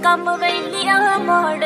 ਕੰਮ ਵੇਲੀਆਂ ਮੋੜ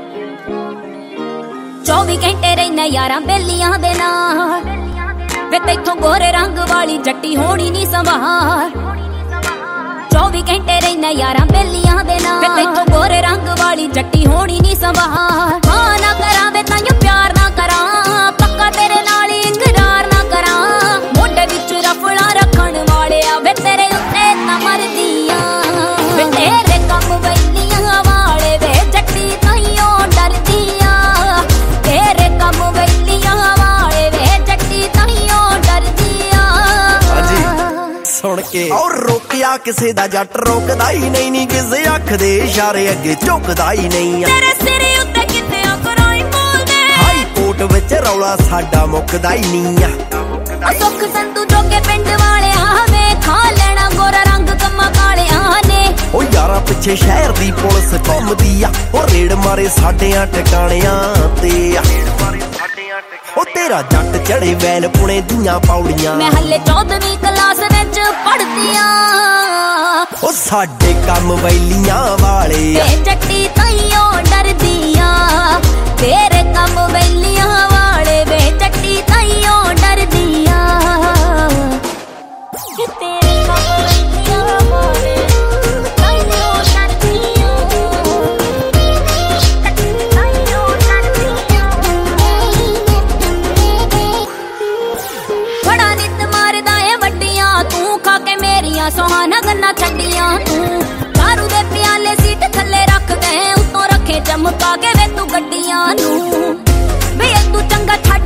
24 ਘੰਟੇ ਰਹਿਣਾ ਯਾਰਾਂ ਬੇਲੀਆਂ ਦੇ ਨਾਲ ਵੇ ਤੈਥੋਂ ਗੋਰੇ ਰੰਗ ਵਾਲੀ ਜੱਟੀ ਹੋਣੀ ਨੀ ਸੰਭਾਲ 24 ਘੰਟੇ ਰਹਿਣਾ ਯਾਰਾਂ ਬੇਲੀਆਂ ਦੇ ਨਾਲ ਵੇ ਤੈਥੋਂ ਗੋਰੇ ਰੰਗ ਵਾਲੀ ਜੱਟੀ ਹੋਣੀ ਨੀ ਸੰਭਾਲ ਹਾਂ ਨਾ ਕਰਾਂ ਵੇ ਤਾਈਓ ਪਿਆਰ ਨਾ ਕਰਾਂ ਪੱਕਾ ਤੇਰੇ ਨਾਲ ਇਕਰਾਰ ਨਾ ਕਰਾਂ ਮੋਢੇ ਵਿੱਚ ਰਫੜਾ ਰੱਖਣ ਵਾਲਿਆ ਵੇ ਤੇਰੇ ਉੱਤੇ ਨਾ ਮਰਦੀਆਂ ਵੇ ਤੇਰੇ ਕੰਮ ਵੇਲੀਆਂ ਵਾਲੇ ਵੇ ਜੱਟੀ ਤਾਈਓ ਡਰਦੀਆਂ ਤੇਰੇ ਕੰਮ ਵੇਲੀਆਂ ਵਾਲੇ ਵੇ ਜੱਟੀ ਤਾਈਓ ਡਰਦੀਆਂ ਸੁਣ ਕੇ ਔਰ ਰੋਕਿਆ ਕਿਸੇ ਦਾ ਜੱਟ ਰੋਕਦਾ ਹੀ ਨਹੀਂ ਕਿਸੇ ਅੱਖ ਦੇ ਇਸ਼ਾਰੇ ਅੱਗੇ ਝੁਕਦਾ ਹੀ ਨਹੀਂ ਤੇਰੇ ਸਿਰ ਉੱਤੇ ਕਿਤੇ ਕਰਾਈ ਬੋਲਦੇ ਹਾਈ ਕੋਰਟ ਵਿੱਚ ਰੌਲਾ ਸਾਡਾ ਮੁੱਕਦਾ ਹੀ ਨਹੀਂ ਆ ਸੁੱਖ ਸੰਧੂ ਜੋਗੇ ਪਿੰਡ ਵਾਲਿਆਂ ਵੇ ਖਾ ਲੈਣਾ ਗੋਰਾ ਰੰਗ ਕੰਮਾਂ ਕਾਲਿਆਂ ਨੇ ਉਹ ਯਾਰਾਂ ਪਿੱਛੇ ਸ਼ਹਿਰ ਦੀ ਪੁਲਿਸ ਘੁੰਮਦੀ ਆ ਉਹ ਰੇਡ ਮਾਰੇ ਸਾਡਿਆਂ ਟਿਕਾਣਿਆਂ ਤੇ ਉਹ ਤੇਰਾ ਜੱਟ ਚੜੇ ਵੈਲ ਪੁਣੇ ਦੀਆਂ ਪੌੜੀਆਂ ਮੈਂ ਹੱਲੇ 14ਵੀਂ ਕਲਾਸ ਵਿੱਚ ਪੜ੍ਹਦੀ ਆ ਉਹ ਸਾਡੇ ਕੰਮ ਵੈਲੀਆਂ ਵਾਲੇ ਵੇ ਜੱਟੀ ਤਾਈਓ ਡਰਦੀਆਂ ਤੇਰੇ ਕੰਮ ਵੈਲੀਆਂ ਵਾਲੇ ਵੇ ਜੱਟੀ ਤਾਈਓ ਡਰਦੀਆਂ ਤੇਰੇ ਕੰਮ ਵੈਲੀਆਂ ਵਾਲੇ ਤਾਈਓ ਡਰਦੀਆਂ ਤਾਈਓ ਡਰਦੀਆਂ ਬੜਾ ਨਿੱਤ ਮਾਰਦਾ ਏ ਵੱਡੀਆਂ ਤੂੰ ਖਾ ਕੇ ਮੇਰੀਆਂ ਸੁਹਾਣਾ ਗੰਨਾ ਛੱਡੀਆਂ ਤੂੰ ਦਾਰੂ ਦੇ ਪਿਆਲੇ ਸੀਟ ਥੱਲੇ ਰੱਖ ਗਏ ਉੱਤੋਂ ਰੱਖੇ ਚਮਕਾ ਕੇ ਵੇ ਤੂੰ ਗੱਡੀਆਂ ਨੂੰ ਵੇ ਤੂੰ ਚੰਗਾ ਛੱਡ